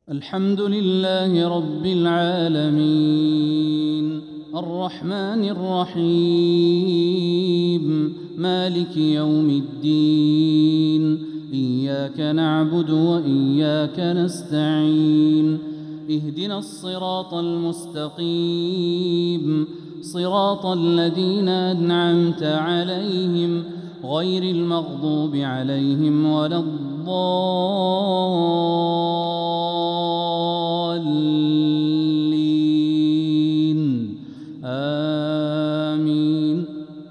الحمد لله رب العالمين الرحمن الرحيم مالك يوم الدين إياك نعبد وإياك نستعين اهدنا الصراط المستقيم صراط الذين أنعمت عليهم غير المغضوب عليهم ولا الضالين آمين.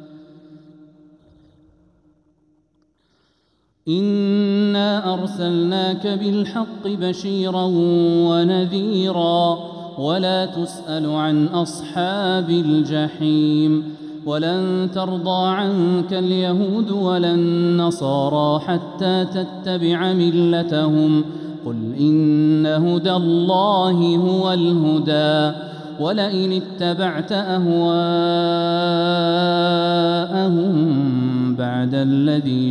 إنا أرسلناك بالحق بشيرا ونذيرا ولا تسأل عن أصحاب الجحيم ولن ترضى عنك اليهود ولا النصارى حتى تتبع ملتهم قل إن هدى الله هو الهدى ولئن اتبعت أهواءهم بعد الذي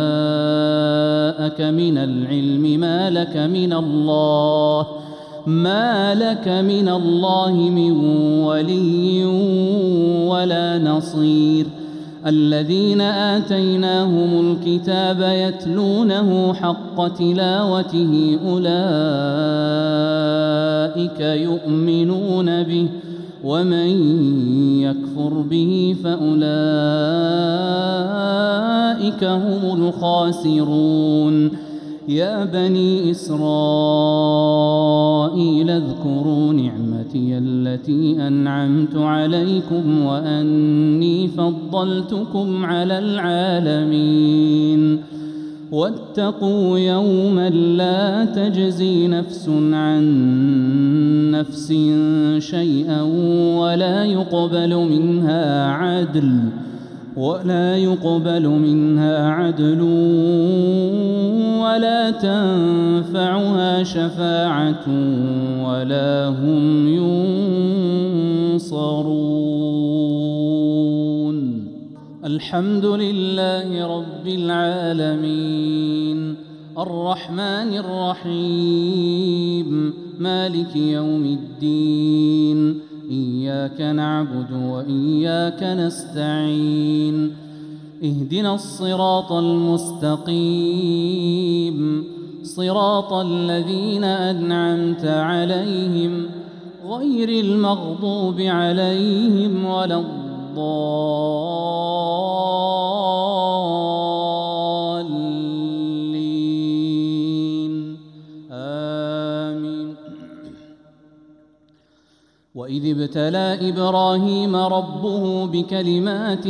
جاءك من العلم ما لك من الله من ولي ولا نصير. الذين آتيناهم الكتاب يتلونه حق تلاوته أولئك يؤمنون به ومن يكفر به فأولئك هم الخاسرون. يا بني إسرائيل اذكروا نعمتي التي أنعمت عليكم وأني فضلتكم على العالمين واتقوا يوما لا تجزي نفس عن نفس شيئا ولا يقبل منها عدل ولا تنفعها شفاعة ولا هم ينصرون. الحمد لله رب العالمين الرحمن الرحيم مالك يوم الدين إياك نعبد وإياك نستعين اهدنا الصراط المستقيم صراط الذين أنعمت عليهم غير المغضوب عليهم ولا الضالين آمين. وإذ ابتلى إبراهيم ربه بكلمات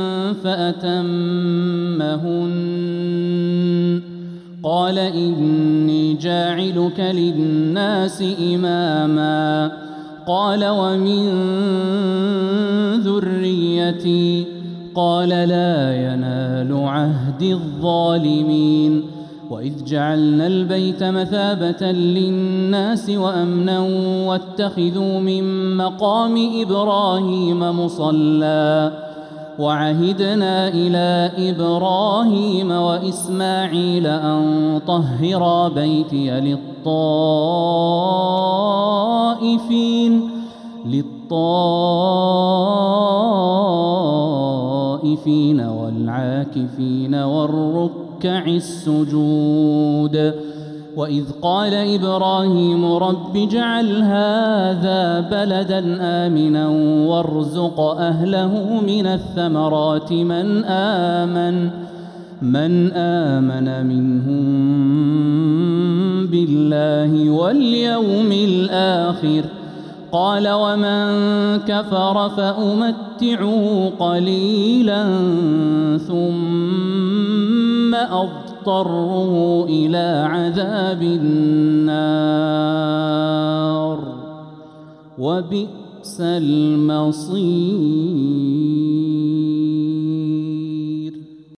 فأتمهن قال إني جاعلك للناس إماما قال ومن ذريتي قال لا ينال عهد الظالمين. وإذ جعلنا البيت مثابة للناس وأمنا واتخذوا من مقام إبراهيم مصلى وعهدنا إلى إبراهيم وإسماعيل أن طهرا بيتي للطائفين والعاكفين والركع السجود. وإذ قال إبراهيم رب اجعل هذا بلدا آمنا وارزق أهله من الثمرات من آمن منهم بالله واليوم الآخر قال ومن كفر فأمتعه قليلا ثم أضطره إلى عذاب النار وبئس المصير.